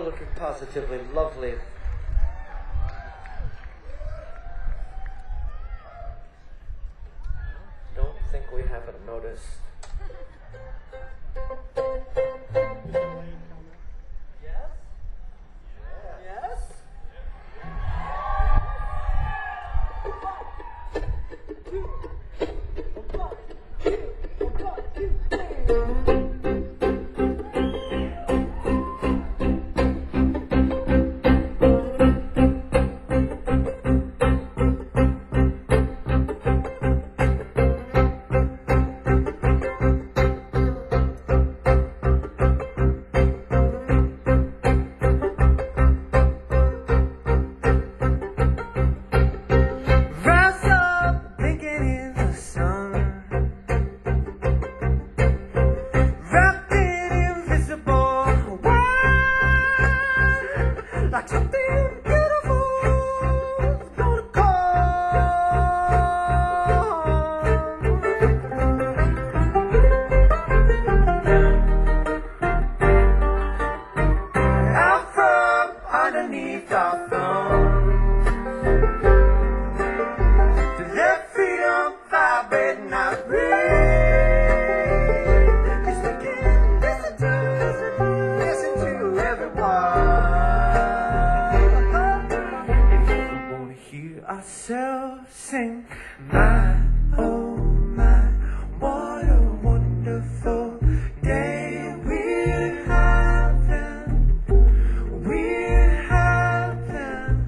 looking positively lovely. Don't think we haven't noticed. Yes? Yes? Ourselves sing, my oh my, what a wonderful day we're having, we're having.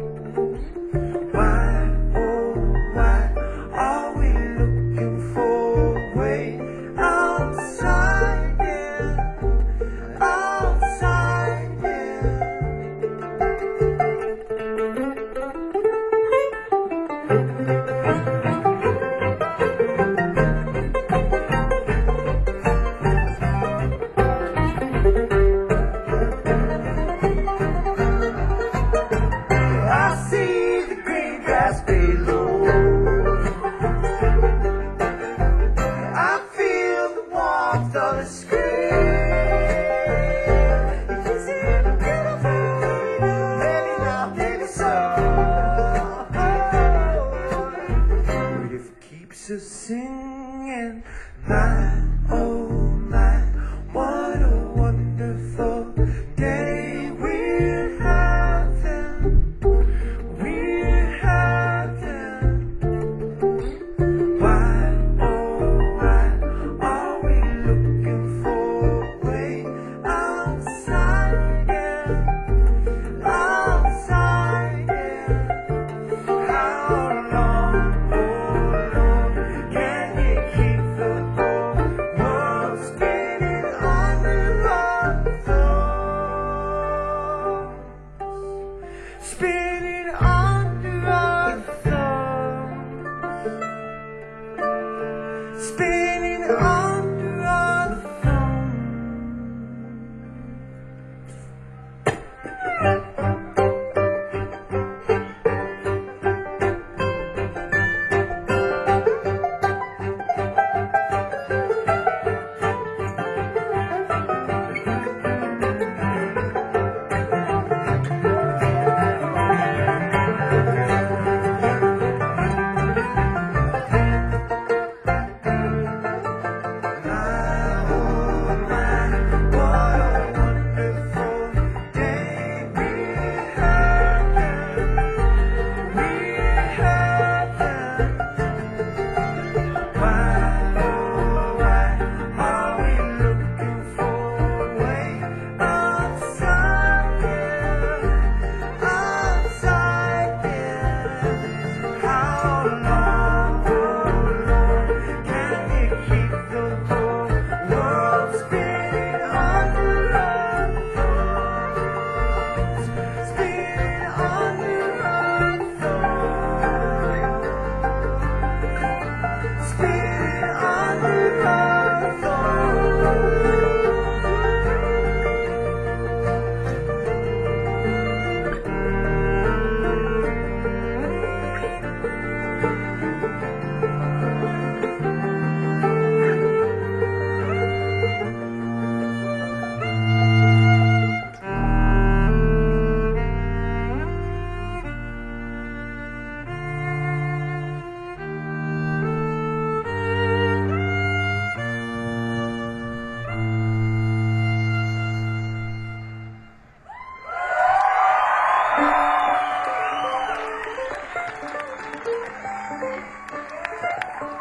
Why oh why are we looking for a way outside, yeah, outside, yeah. I see the green grass below. I feel the warmth of the screen. Is it beautiful? Maybe not, maybe so. But if it keeps us singing, my oh my, what a wonderful day we're having. We're having. Why, oh why are we looking for a way outside, yeah, outside, yeah. How long, oh Lord, can you keep the whole world spinning under our thumbs? Spinning under our thumbs. Spinning under our thumbs.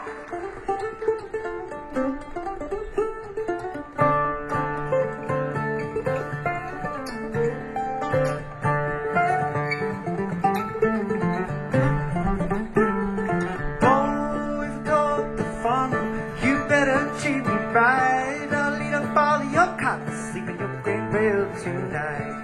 Oh, if got the fun, you better treat me right. I'll eat up all of your cotton, sleep in your great bed tonight.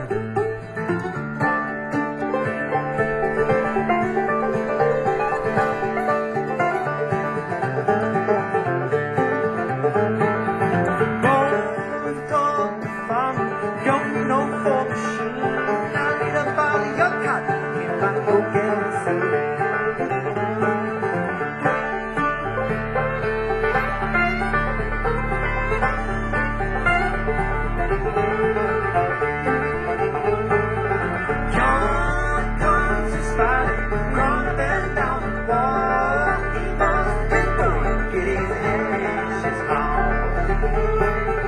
Oh, if got the fun, you're no for machine. I'll eat up all of your cotton, in my cocaine. John comes his spider, crawling down the wall. He must be going, get his ashes on.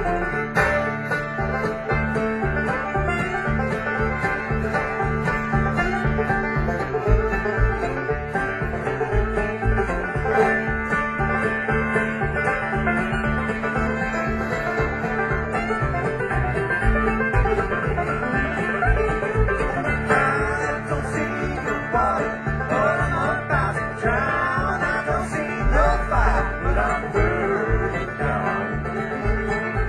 I don't see no water, but I'm about to drown. I don't see no fire, but I'm burning down.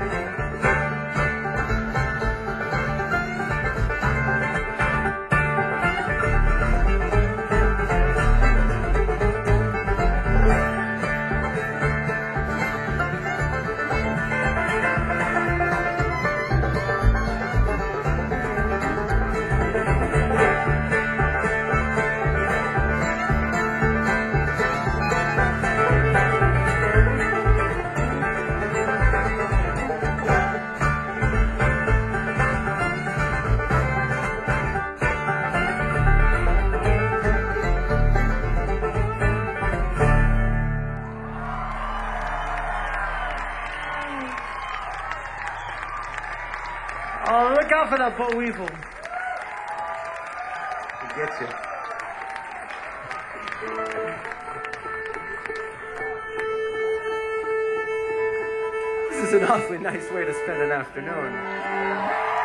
Oh, look out for that boll weevil. He gets you. This is an awfully nice way to spend an afternoon.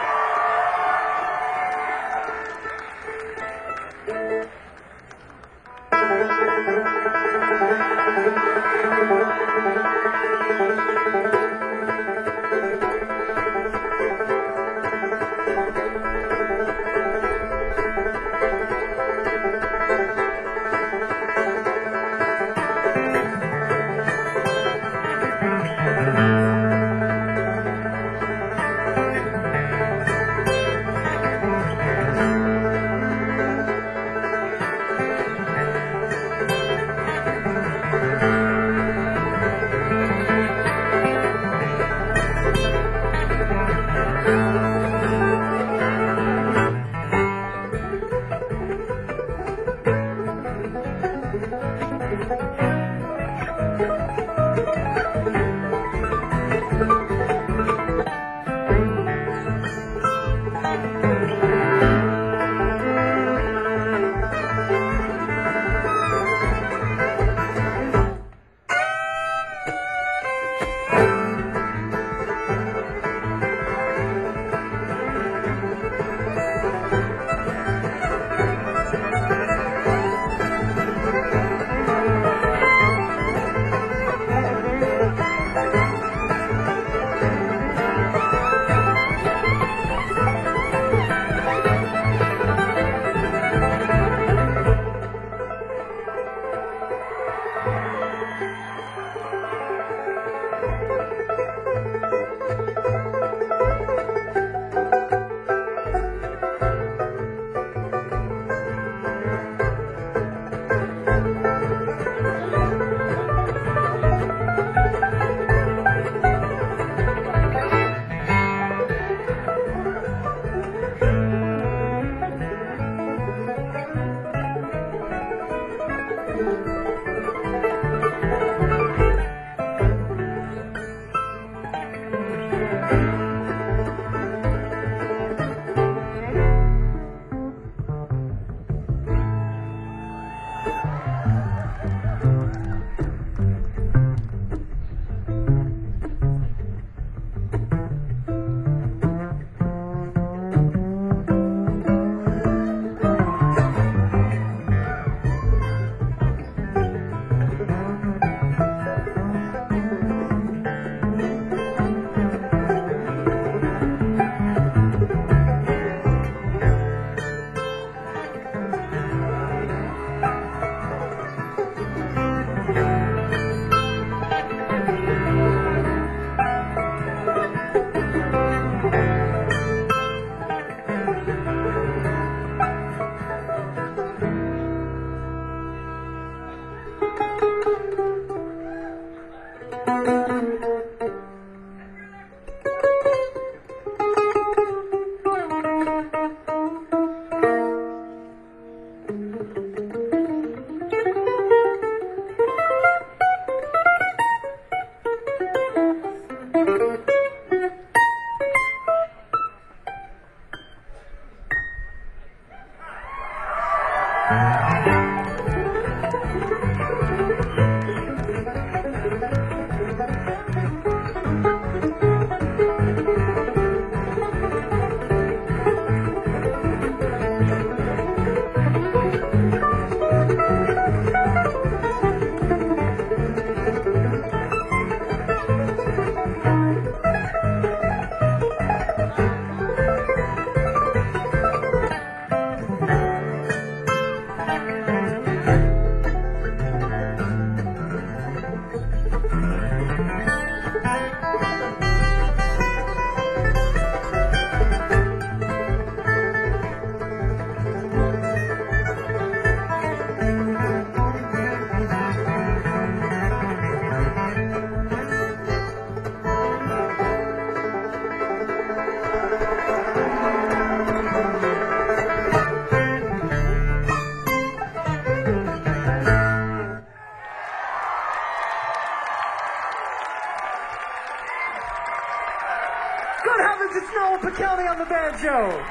Evans, it's Noel Pikelny on the banjo.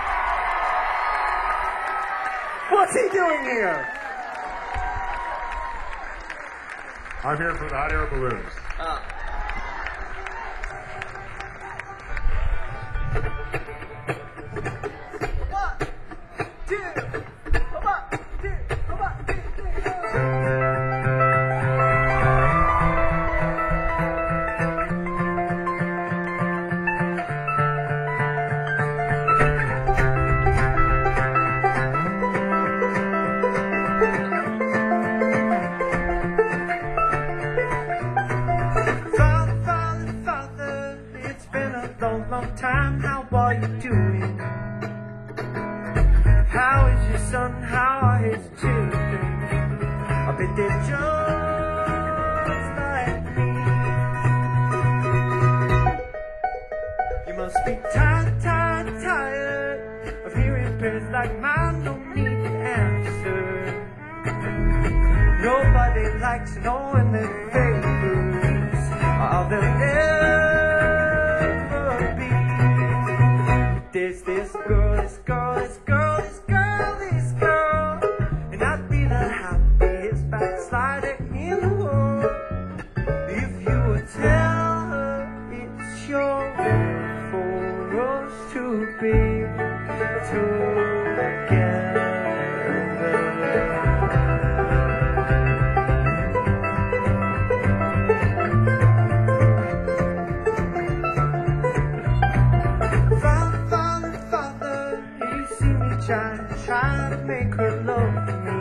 What's he doing here? I'm here for the hot air balloons. Father, it's been a long, long time. How are you doing? How is your son? How are his children? I bet they're just like me. You must be tired of hearing prayers like mine. No need to answer. Nobody likes knowing their favors. All they'll ever be. There's this girl, and I'd be the happiest backslider in the world if you would tell her it's your will for us to be together. Try to make her love me.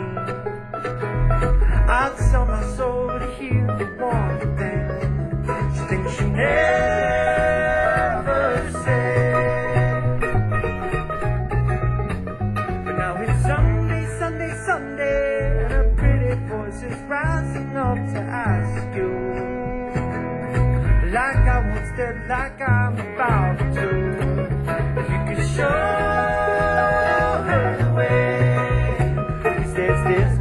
I'd sell my soul to hear the one thing she thinks she never said. But now it's Sunday, and her pretty voice is rising up to ask you, like I once did, like I'm about to, if you could show this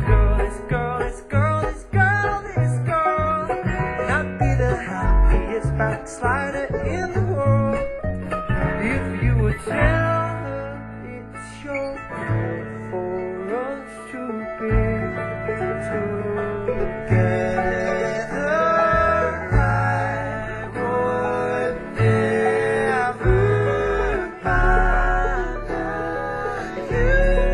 girl, and I'd be the happiest backslider in the world if you would tell her it's your will for us to be together. I would never find you.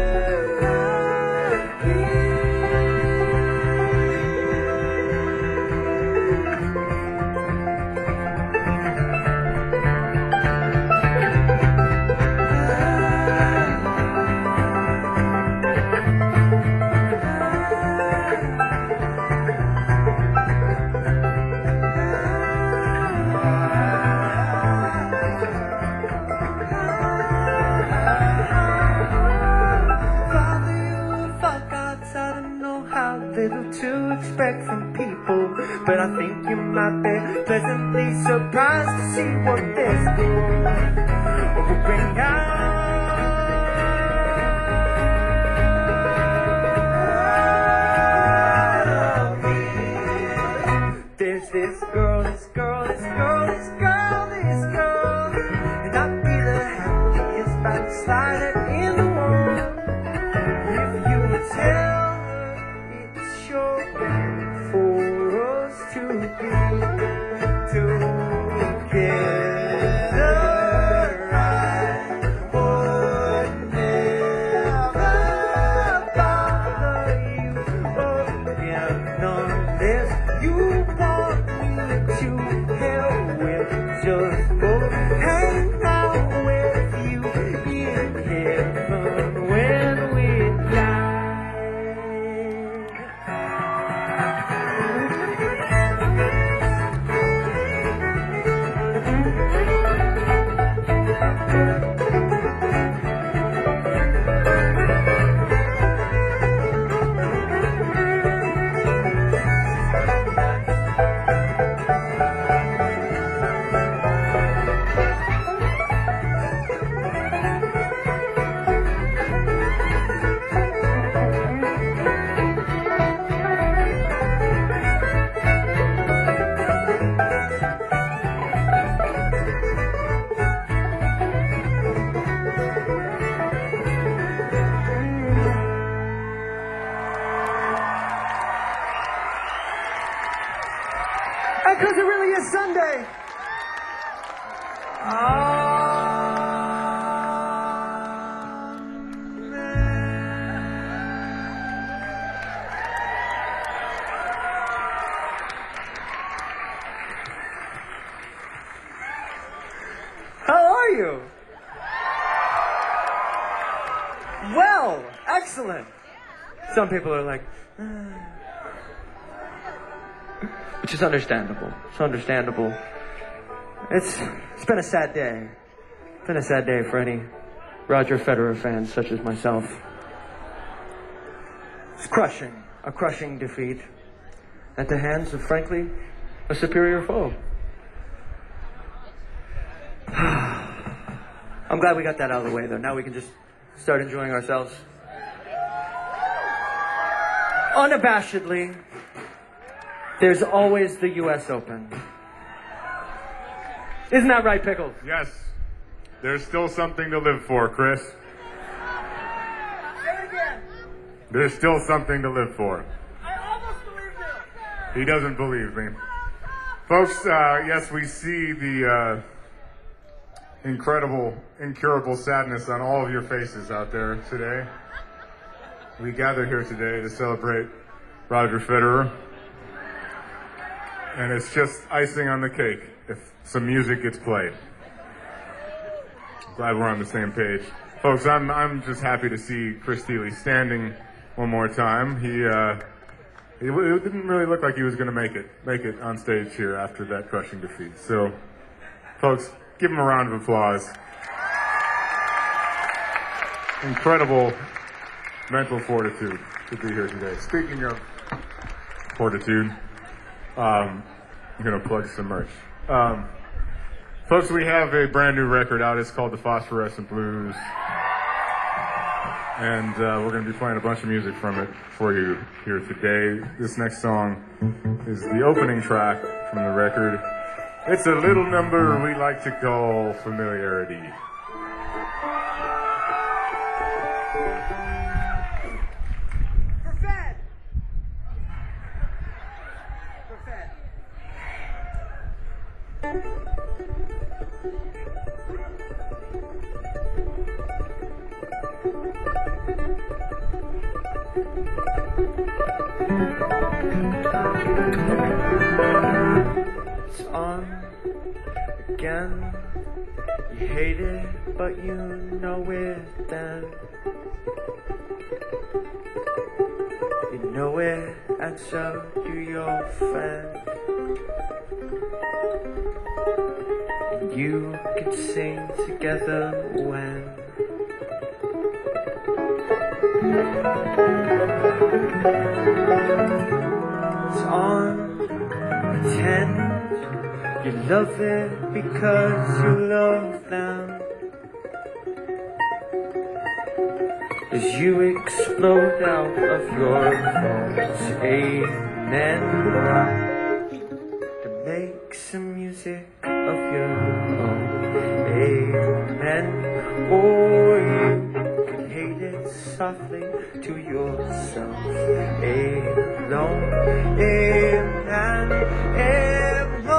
Little to expect from people, but I think you might be pleasantly surprised to see what this girl will bring out of me. There's this girl, and I'd be the happiest backslider in the world if you would tell for us to be together. I would never bother you again unless you want me to hell with. Just go hang out with you in heaven when we die. And because it really is Sunday. How are you? Well, excellent. Some people are like, which is understandable. It's understandable. It's been a sad day. It's been a sad day for any Roger Federer fans such as myself. It's a crushing defeat at the hands of, frankly, a superior foe. I'm glad we got that out of the way, though. Now we can just start enjoying ourselves. Unabashedly, there's always the U.S. Open. Isn't that right, Pickles? Yes. There's still something to live for, Chris. Say it again. There's still something to live for. I almost believed you. He doesn't believe me. Folks, yes, we see the incredible, incurable sadness on all of your faces out there today. We gather here today to celebrate Roger Federer. And it's just icing on the cake if some music gets played. Glad we're on the same page. Folks, I'm just happy to see Chris Thile standing one more time. It didn't really look like he was going to make it on stage here after that crushing defeat. So, folks, give him a round of applause. Incredible mental fortitude to be here today. Speaking of fortitude, I'm going to plug some merch. Folks, we have a brand new record out. It's called The Phosphorescent Blues. And we're going to be playing a bunch of music from it for you here today. This next song is the opening track from the record. It's a little number we like to call Familiarity. It's on again. You hate it, but you know it then. You know it, and so do your friends. And you can sing together when it's on. Pretend you love it because you love them. As you explode out of your thoughts, amen. To make some music of your own, amen. Or you can hate it softly to yourself, alone, amen, amen,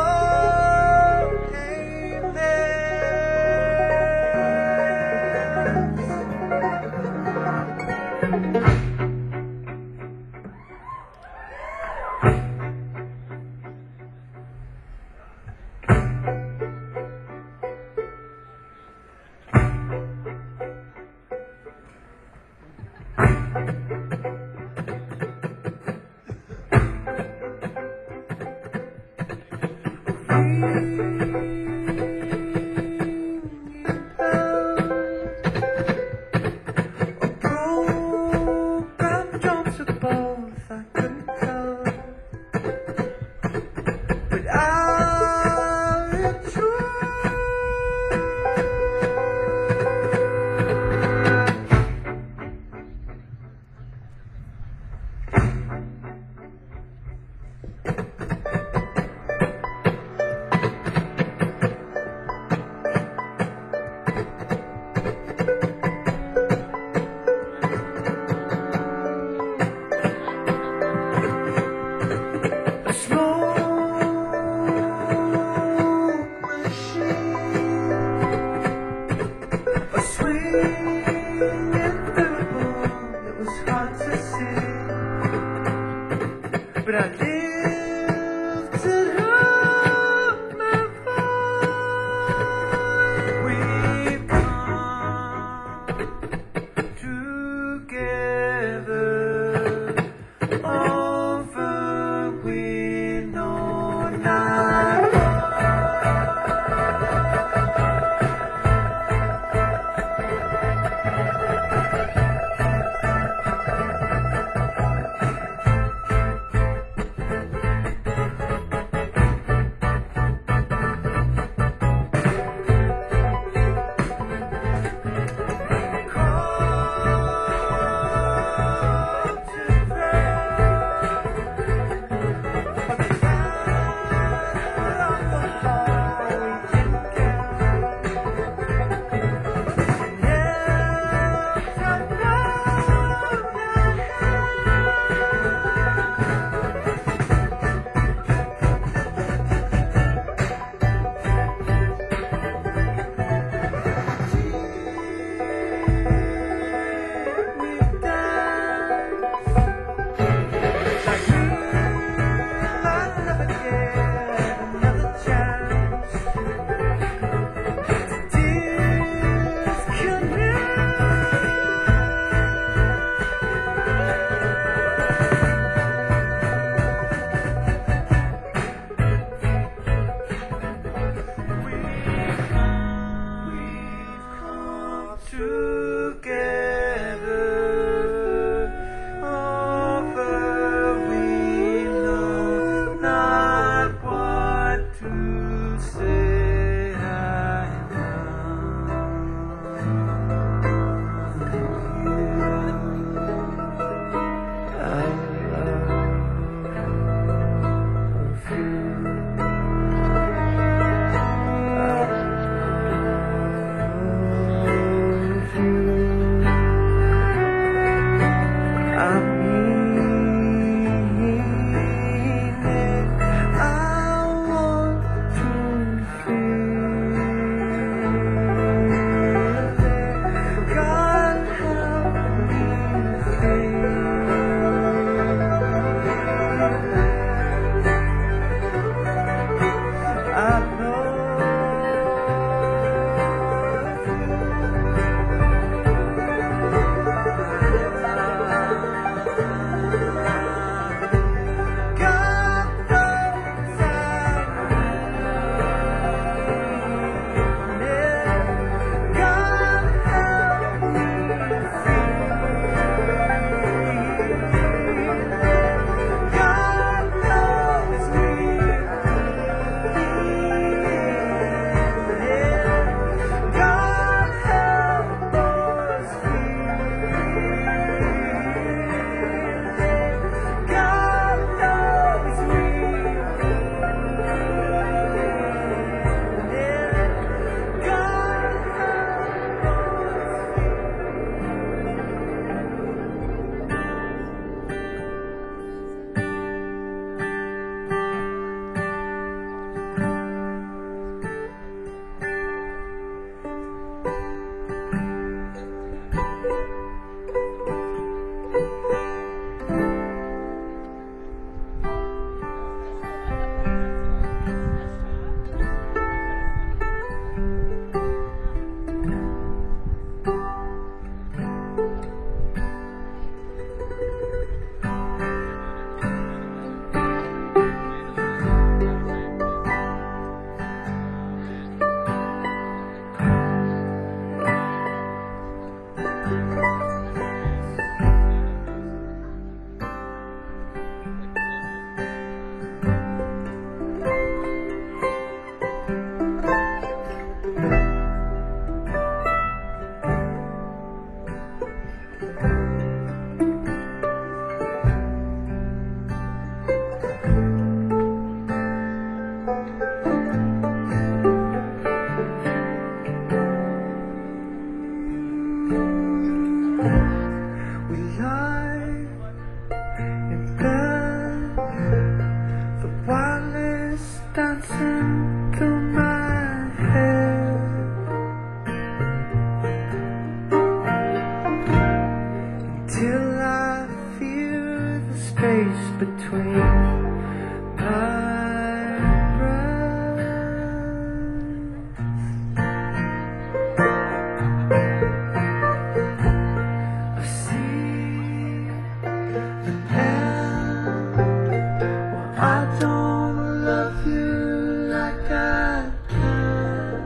gonna love you like I can.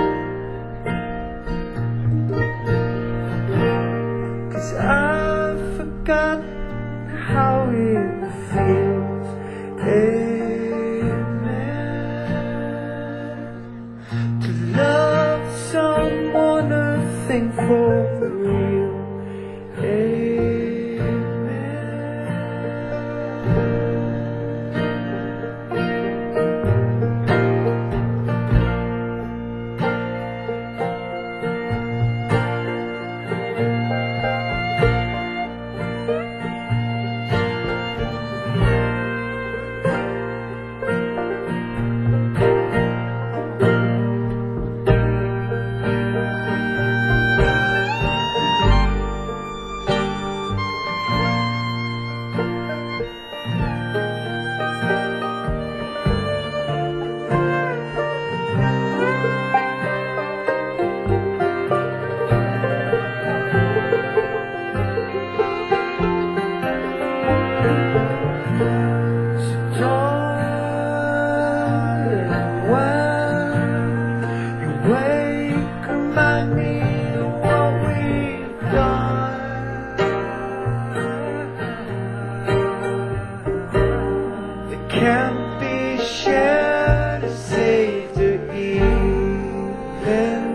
'Cause I've forgotten how it feels. Amen. To love someone a thing for real. Can't be shared to save the even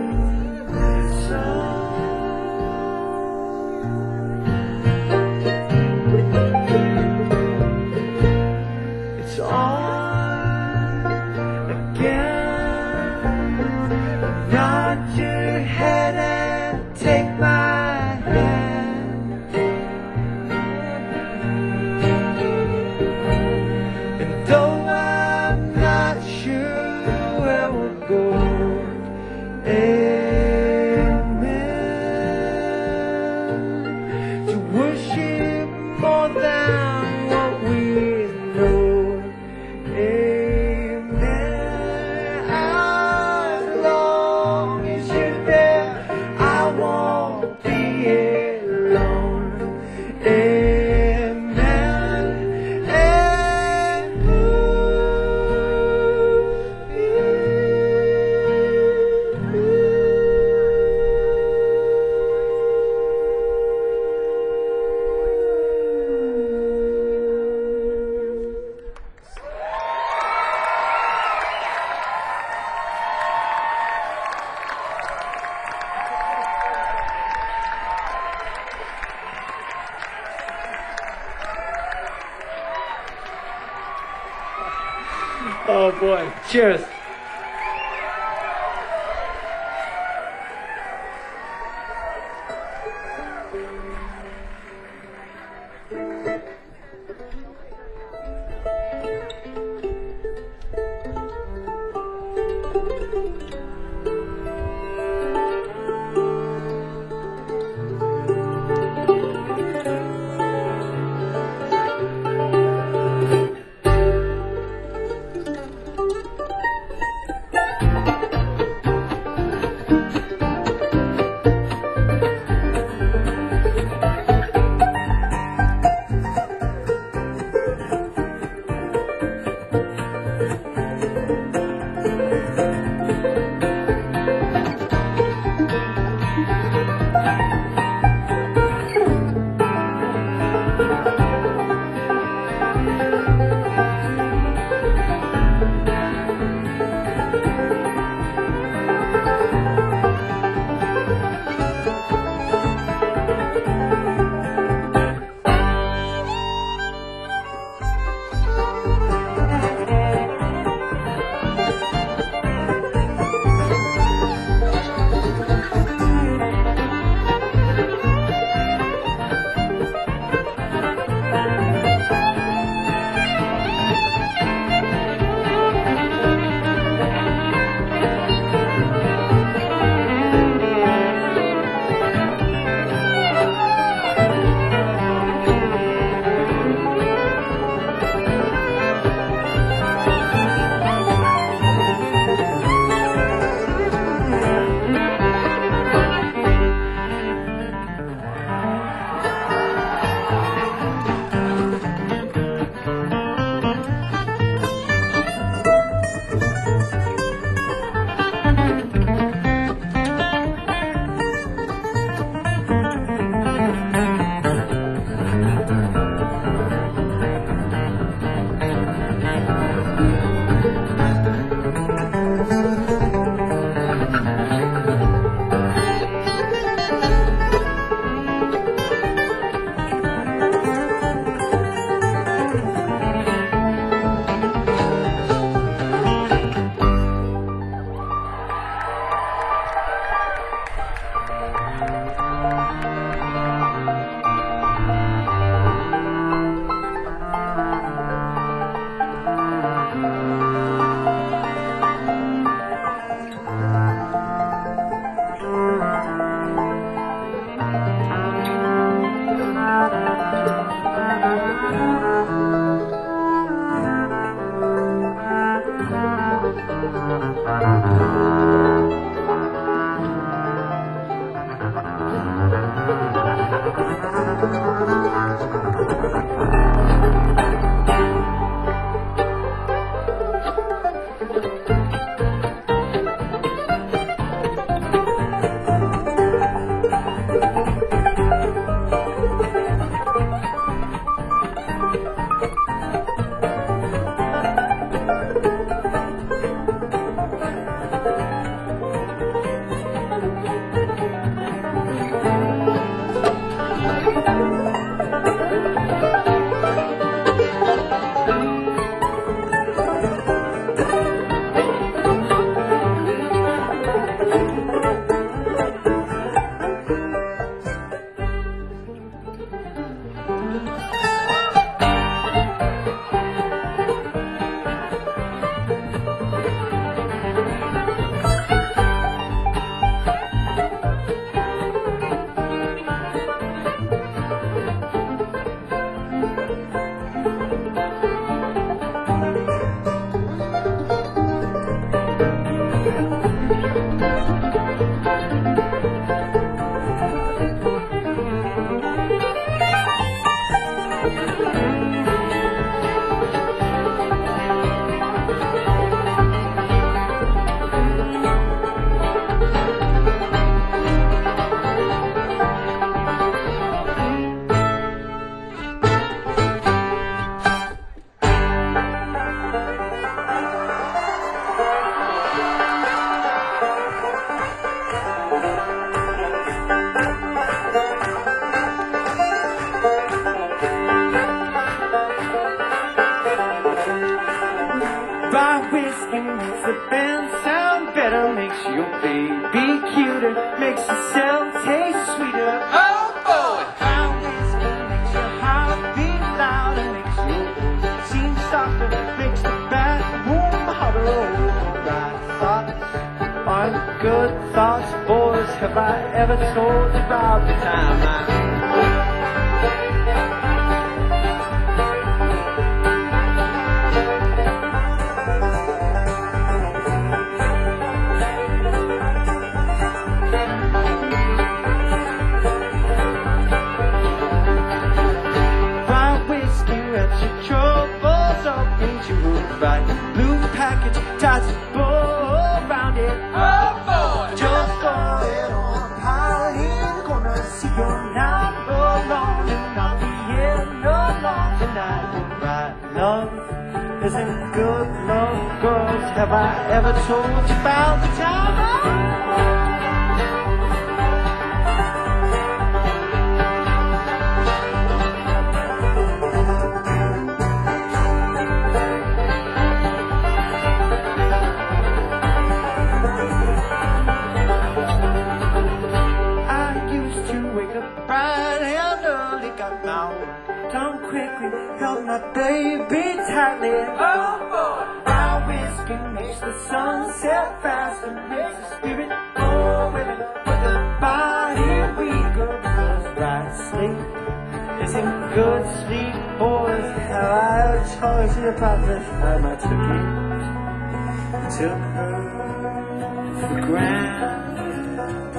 it's on again. Nod your head and take my hand. And though I'm not sure where we'll go, amen. To worship more than what we know, amen. As long as you're there, I won't be alone, amen. And oh boy, cheers. Buy whiskey makes the band sound better, makes your baby cuter, makes the cell taste sweeter. Oh boy! Buy whiskey makes your heart beat louder, makes your seem softer, makes the bathroom hotter. Oh, right thoughts aren't good thoughts, boys. Have I ever told you about the time I blue package, ties a bow around it. Oh boy! Just throw it on a pile in the corner. See you're not alone and not the end alone tonight. Right, love isn't good love, girls. Have I ever told you about the time? Come quickly, held my baby tightly. Oh boy! Our whiskey makes the sun set fast and makes the spirit go with it. But the body weaker because right sleep isn't good sleep, boys. Have I told you about this time I took her for granted?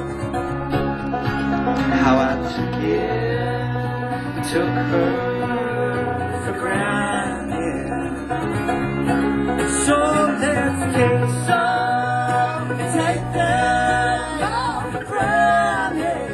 How I took her for granted. So let's take some, take them all for granted.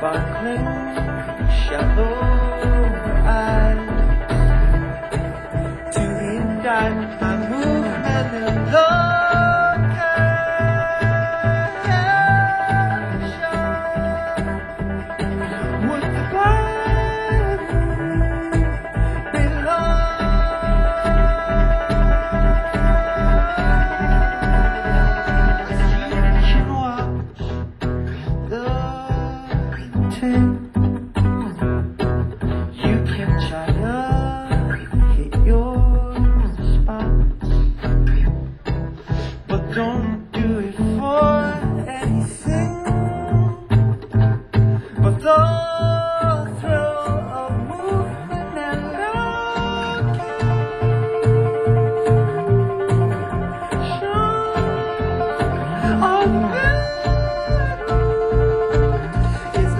sparkling, shallow eyes. To the end, my movement in location. Would the blind be lost? You can watch the tape. You can try to hit your spots, but don't do it for anything but the thrill of movement and location. All the is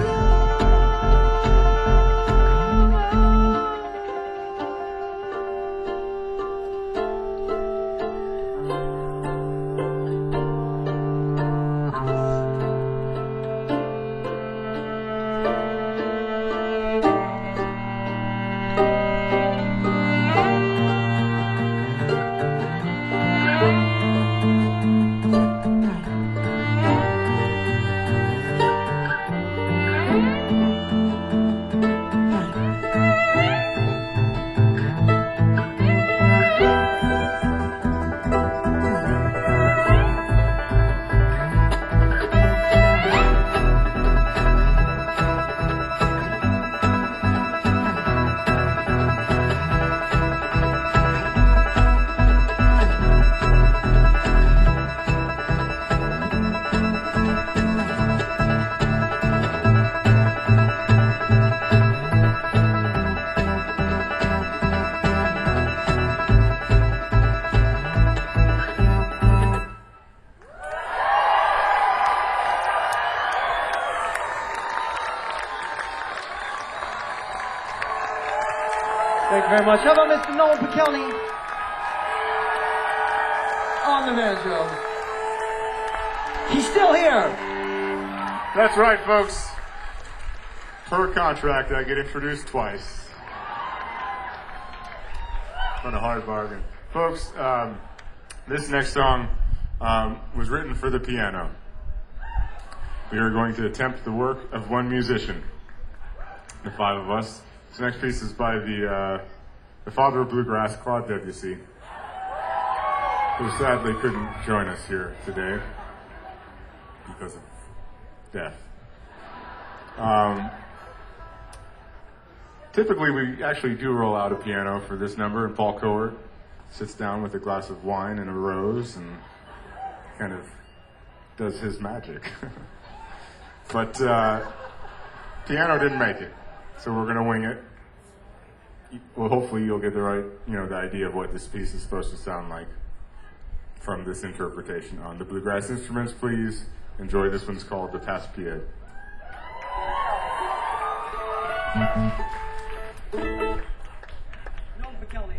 Thank you very much. How about Mr. Noel Pikelny on the banjo? He's still here. That's right, folks. Per contract, I get introduced twice. Been a hard bargain. Folks, this next song was written for the piano. We are going to attempt the work of one musician, the five of us. This next piece is by the father of bluegrass, Claude Debussy, who sadly couldn't join us here today because of death. Typically, we actually do roll out a piano for this number, and Paul Cowart sits down with a glass of wine and a rose and kind of does his magic. But piano didn't make it, so we're going to wing it. Well, hopefully you'll get the right, the idea of what this piece is supposed to sound like from this interpretation on the bluegrass instruments. Please enjoy. This one's called the Passe-Pied. Noel Pikelny.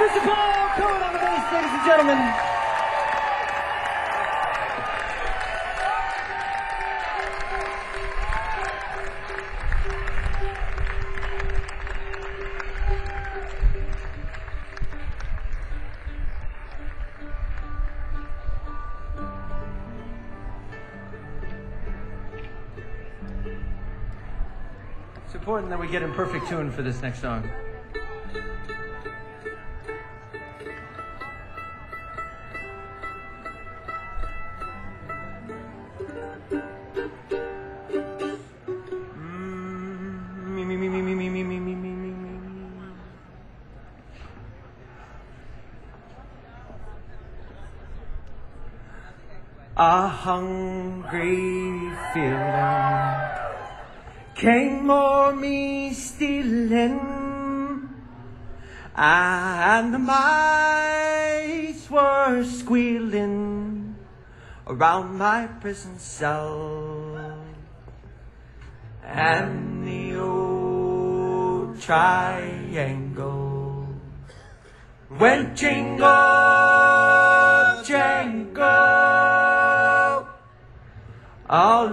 Mr. Paul Cohen on the bass, ladies and gentlemen. It's important that we get in perfect tune for this next song. A hungry feeling came o'er me stealing, and the mice were squealing around my prison cell, and the old triangle went jingle, jangle, all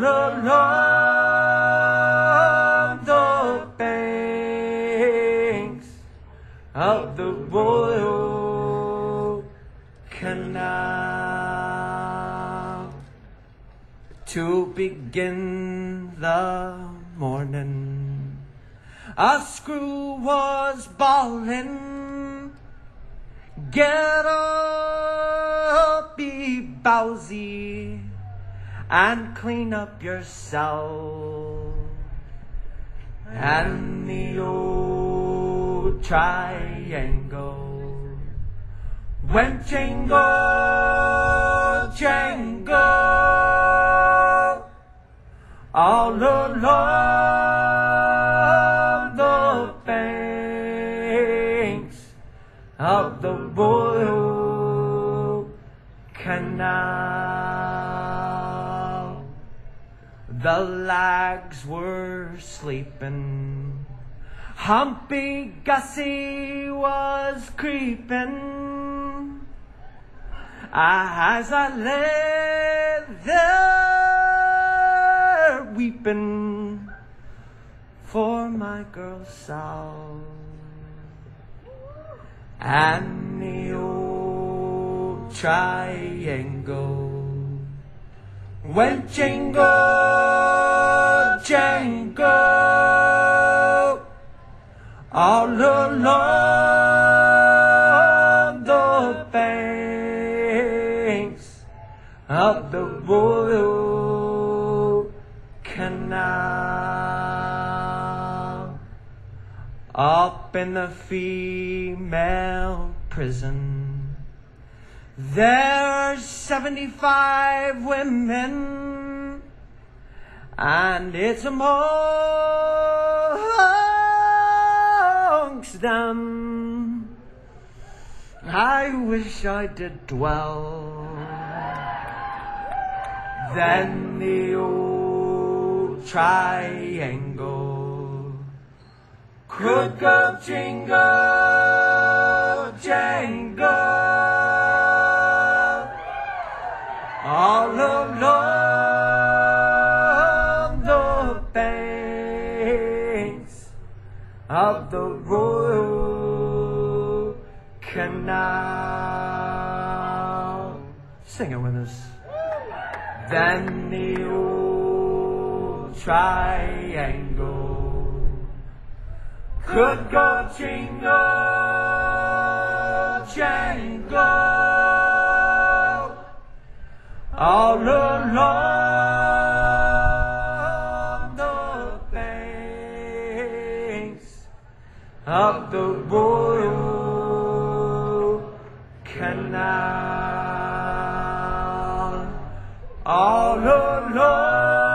along the banks of the Royal Canal. To begin the morning, a screw was bawling, "Get up, be bowsy, and clean up yourself." And the old triangle went jingle, jangle, all along the banks of the Royal Canal. The lags were sleeping, Humpy Gussie was creeping, as I lay there weeping for my girl Sal. And the old triangle went jingle, jangle, all along the banks of the Royal Canal. Up in the female prison, there's 75 women, and it's amongst them I wish I did dwell. Then the old triangle could go jingle, jangle, all along the banks of the Royal Canal. Sing it with us. Then the old triangle could go jingle, jangle, all along the banks of the Royal Canal, all along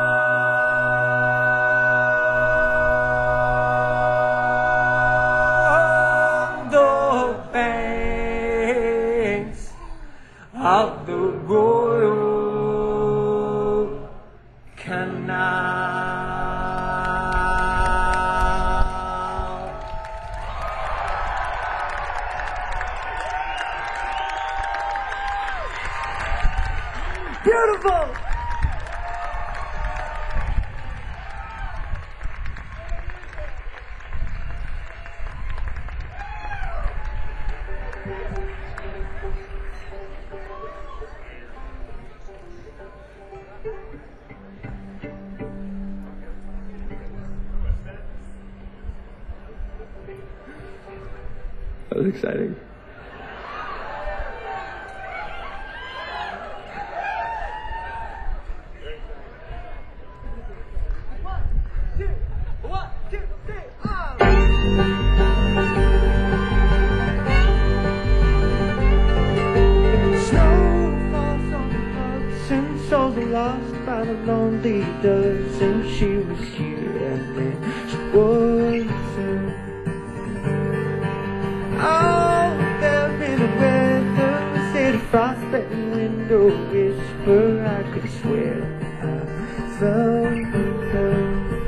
the banks of the Royal Canal. Beautiful! That was exciting. One, two, three, Snow falls on the huts and souls are lost by the lonely doves, and she was here and then she wasn't. Oh, there in the weather, said a frostbitten window whisper, I could swear I felt her.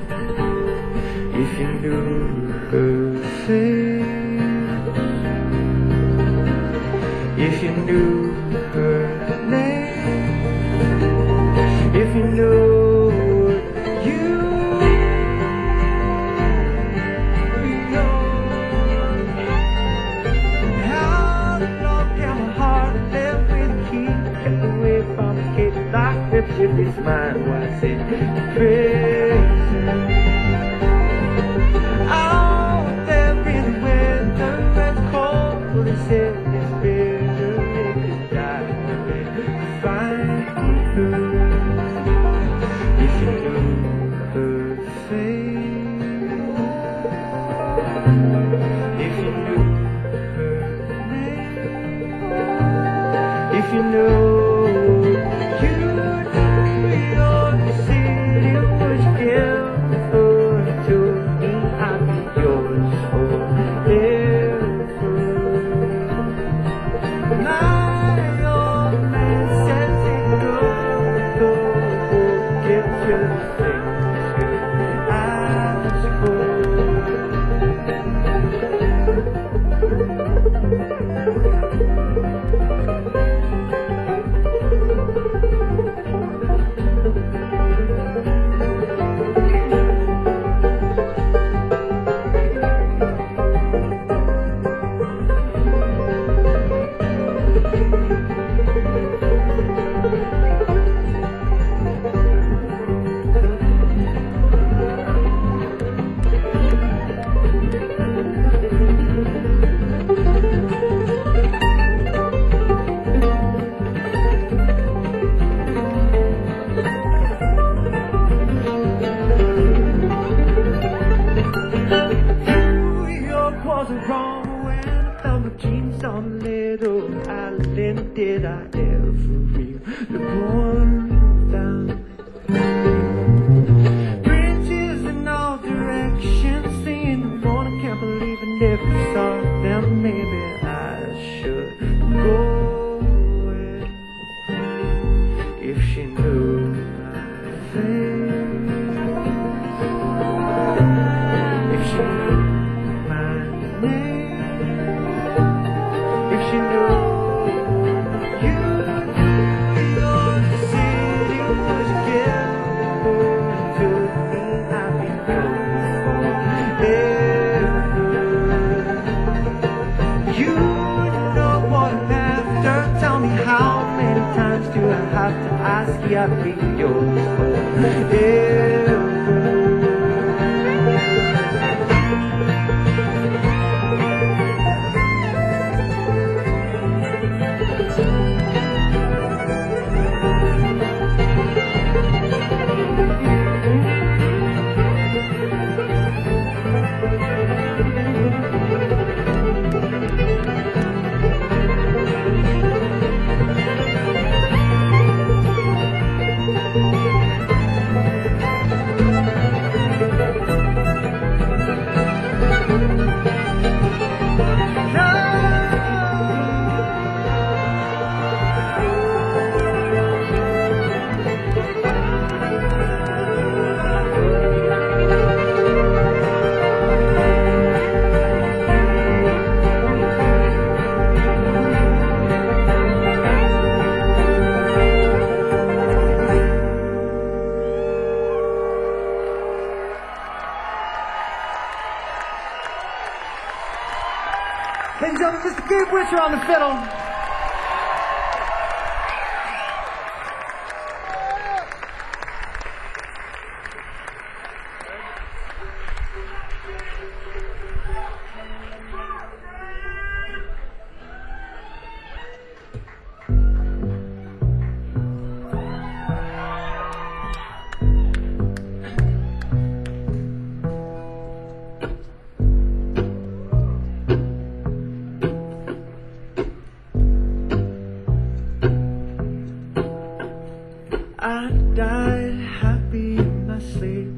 If you knew her face, if you knew her name, if you knew you know how long can my heart live with a key kept away from a cage like this. If it's mine, why is it prison? Out there in the weather and cold, well, they said it's better they could die than find her. If you knew her face, if you knew her name, if you knew your city was given to me, I'd be yours forever. My old man says it won't get you the things you ask for. Was wrong when I found my jeans on a little island. Did I ever really born down? Bridges in all directions, seeing in the morning, can't believe I never saw them. Maybe I should go away if she knew my face, if she knew. If she knew you knew your city was given to me, I'd be yours forever. You know what I'm after. Tell me how many times do I have to ask you? I'd be yours forever. Ladies and gentlemen, Mr. Gabe Wisher on the fiddle. I died happy in my sleep.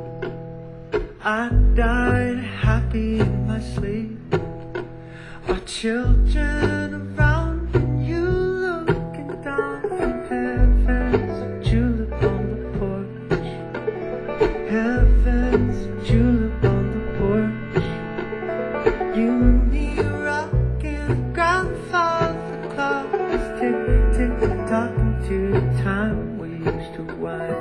I died happy in my sleep. Our children around and you looking down from heaven's julep on the porch. Heaven's julep on the porch. You and me rocking, grandfather clock is tick tick talking to the time we used to wind.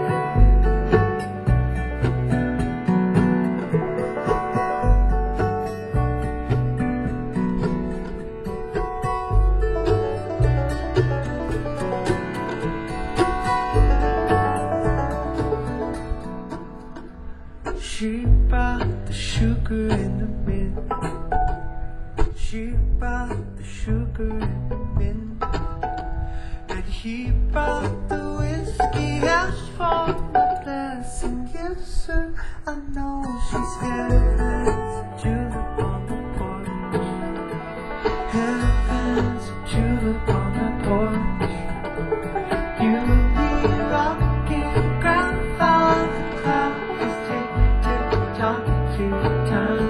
She bought the sugar in the mint. She bought the sugar in the mint. And he brought the whiskey house for the blessing. Yes, sir, I know she's heaven's julep on the porch. Heaven's julep on the porch. You and me rocking, grandfather clock is tick tick talking to the time.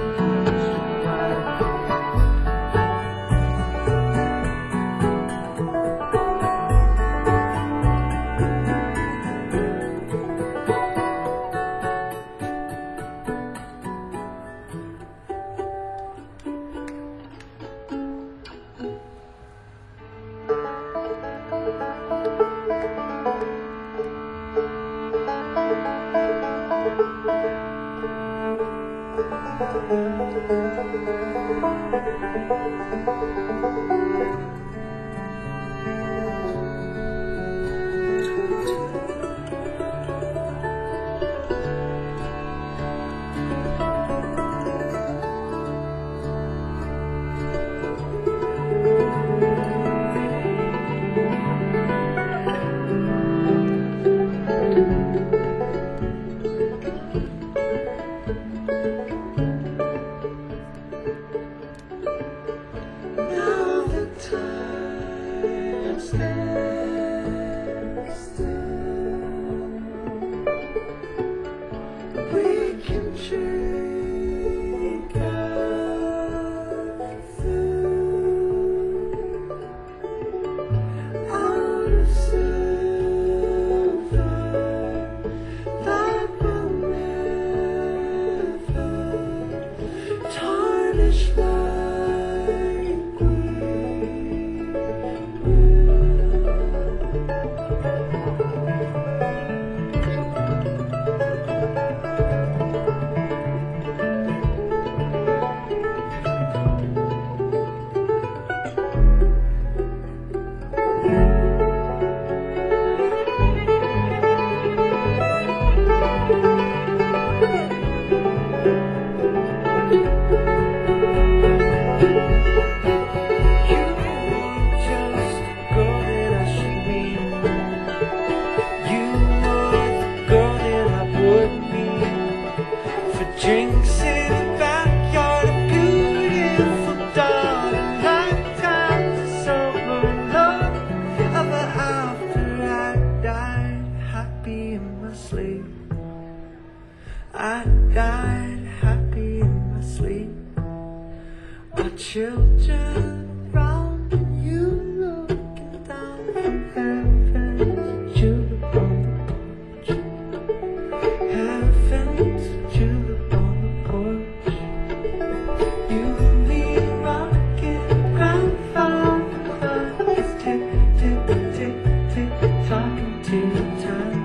I died happy in my sleep. Our children round and you looking down from heaven's julep on the porch. Heaven's julep on the porch. You and me rocking, grandfather clock is tick, tick, tick, tick, talking to the time.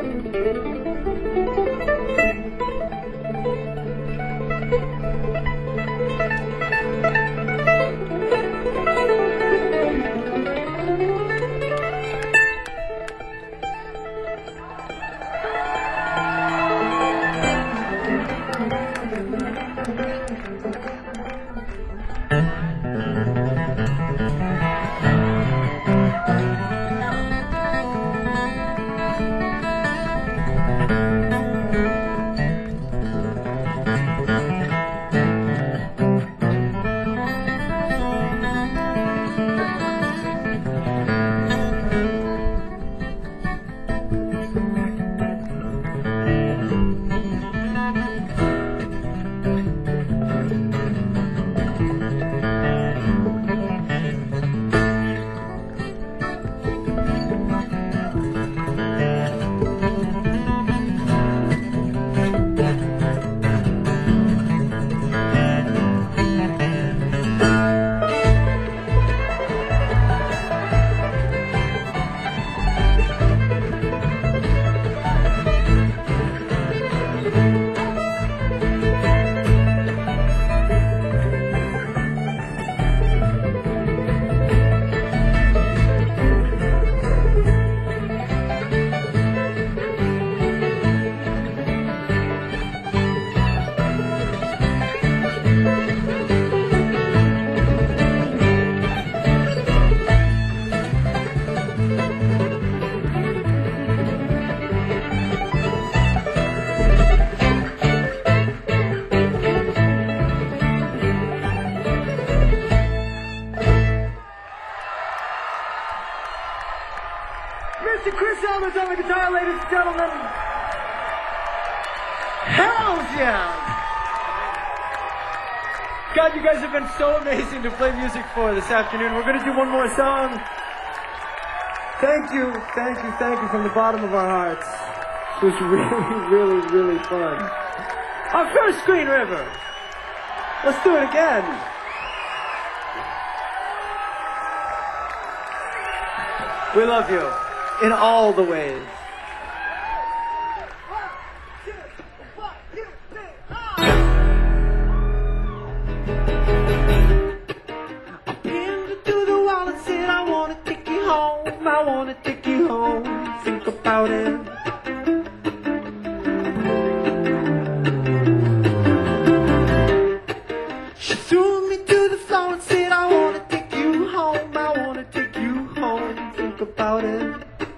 Mr. Chris Elmer's on the guitar, ladies and gentlemen. Hells yeah! God, you guys have been so amazing to play music for this afternoon. We're going to do one more song. Thank you from the bottom of our hearts. It was really fun. Our first Green River. Let's do it again. We love you in all the ways. I pinned to the wall and said, I wanna take you home. I wanna take you home. Think about it. She threw me to the floor and said, I wanna take you home. I wanna take you home. Think about it.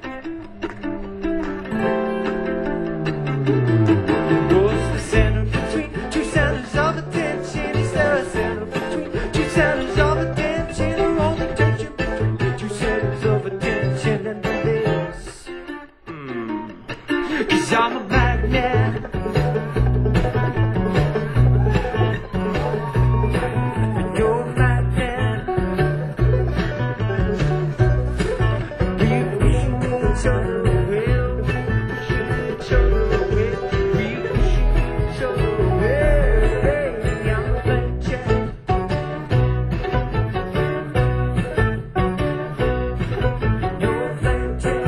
What's the center between two centers of attention? Is there a center between two centers of attention? Or only tension between two centers of attention? And then there's 'cause I'm a magnet. And you're a magnet. We pushing each other away. Each other away. We pushing each other away. I'm a magnet. You're a magnet.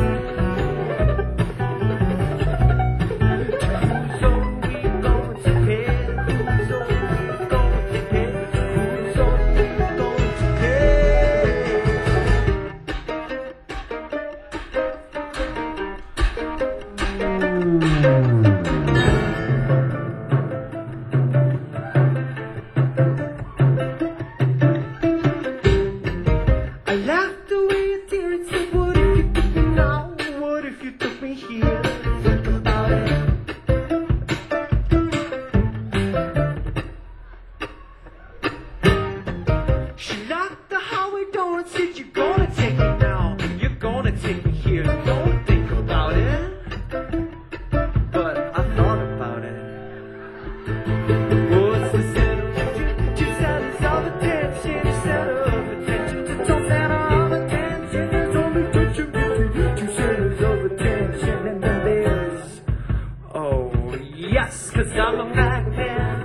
Who's only going to pay? Who's only going to pay? Who's only going to pay? I laughed away a tear and said, what if you took me now? What if you took me here? Think about it. She knocked the hallway door and said, you're gonna take me now. You're gonna take me here. Don't think about it. But I thought about it. What's the center between two centers of attention? A center of attention to two center of attention. There's only tension between two centers of attention. And then there's, oh yes, 'cause I'm a magnet.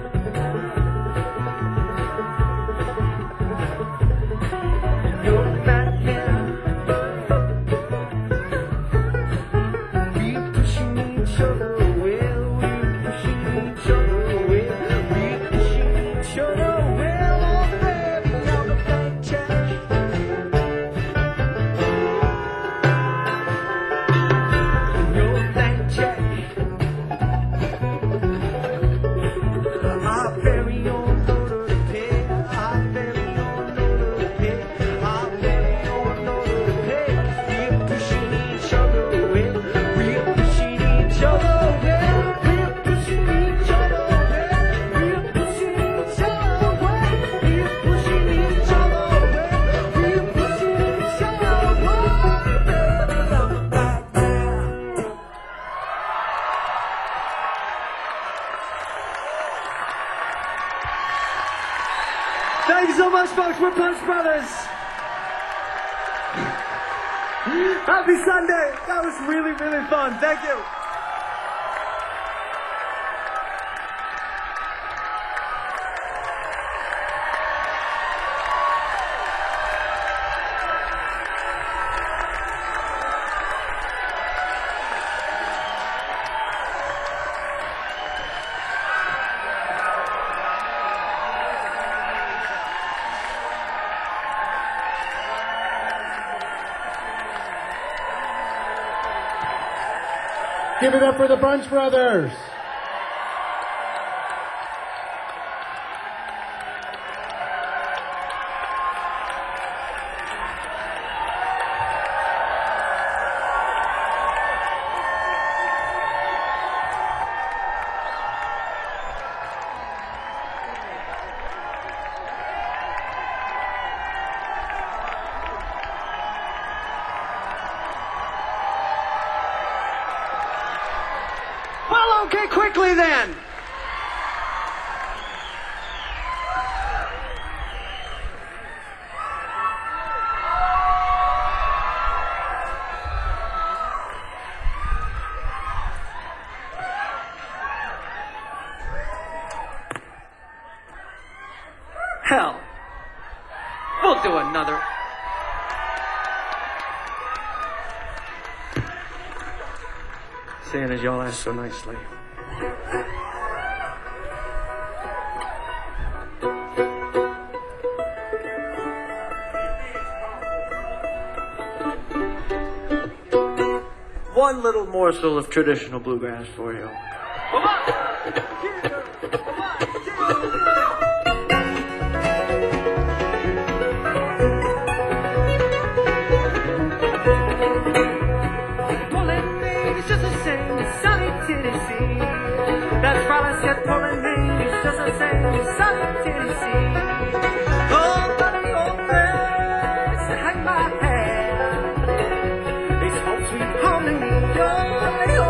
You're a magnet. Be pushing me each other well. We're pushing each other well. We're pushing each other well. Oh baby, I'm a blank check. You're a blank check. I'll bury your daughter to pay. I'll bury your daughter to pay. I'll bury your daughter to pay. We're pushing each other well. We're pushing each other well. We're pushing each other well. We're pushing each other well. We're pushing each other well. We're pushing each other well. Baby, I'm back there. Thank you so much, folks. We're Punch Brothers. Happy Sunday. That was really, really fun. Thank you. Give it up for the Bunch Brothers. Well, okay, quickly then. Hell, we'll do another. Seeing as y'all asked so nicely. One little morsel of traditional bluegrass for you. It's just the same as sunny Tennessee. That's right, I said pulling me. It's just the same as sunny Tennessee. Oh, buddy, oh, birds that hang my head. It's home sweet home to me. Oh,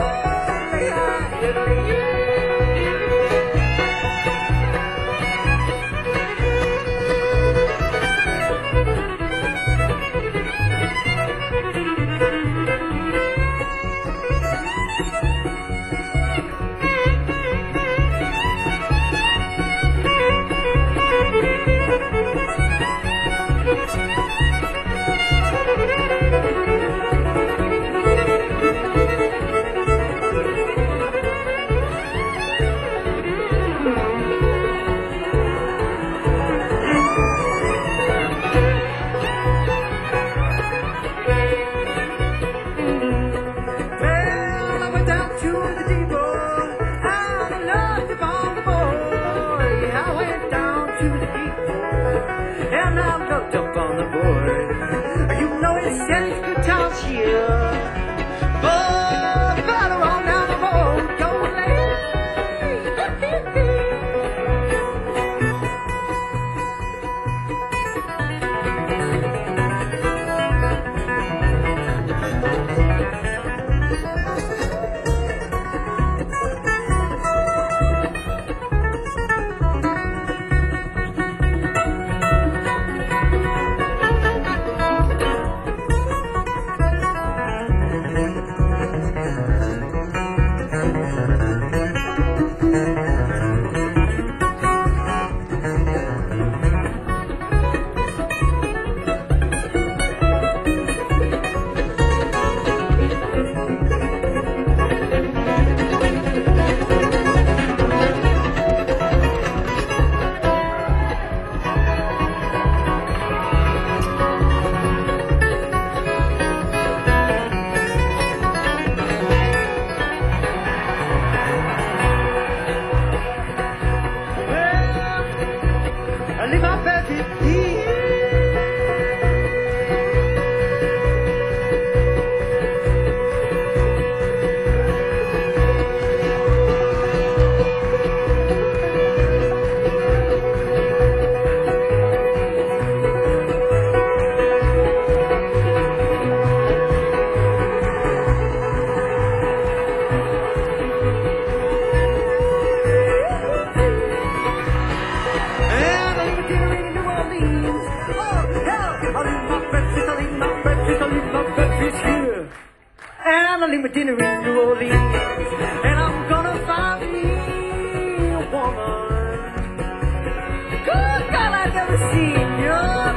early with dinner in New Orleans, and I'm gonna find me a woman. Good God, I've never seen you.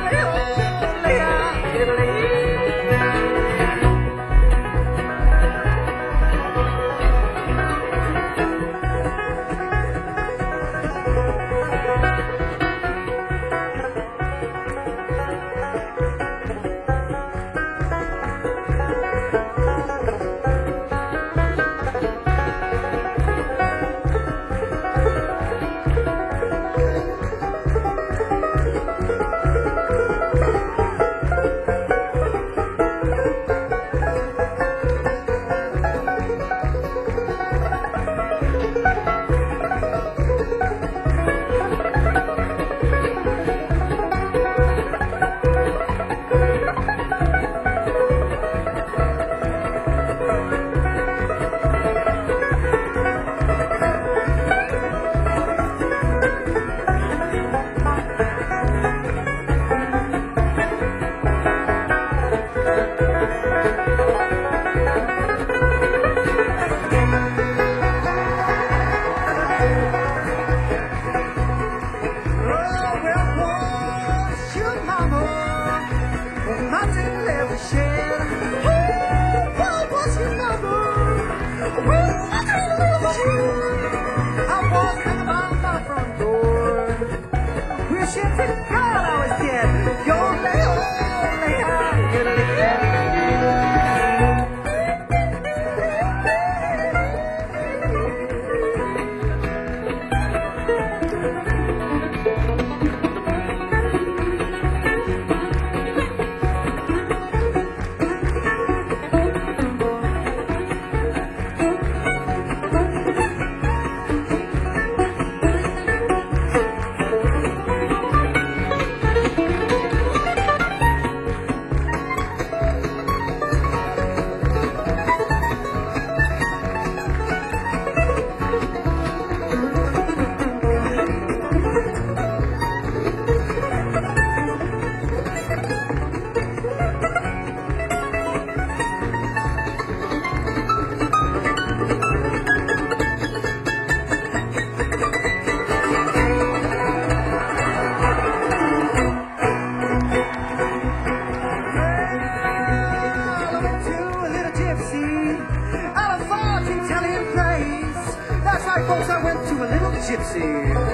Folks, I went to a little gypsy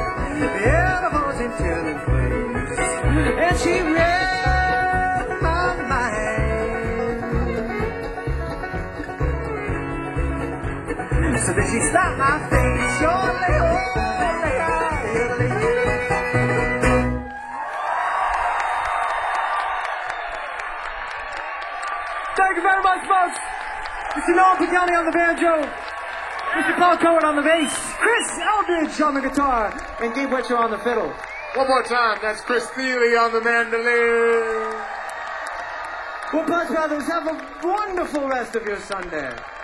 in a Argentinian place, and she read my mind. So then she slapped my face. Thank you very much, folks. Mr. Noel Pagani on the banjo. Mr. Paul Cohen on the bass, Chris Eldridge on the guitar, and Gabe Wetcher on the fiddle. One more time, that's Chris Thiele on the mandolin. Well, Punch Brothers, have a wonderful rest of your Sunday.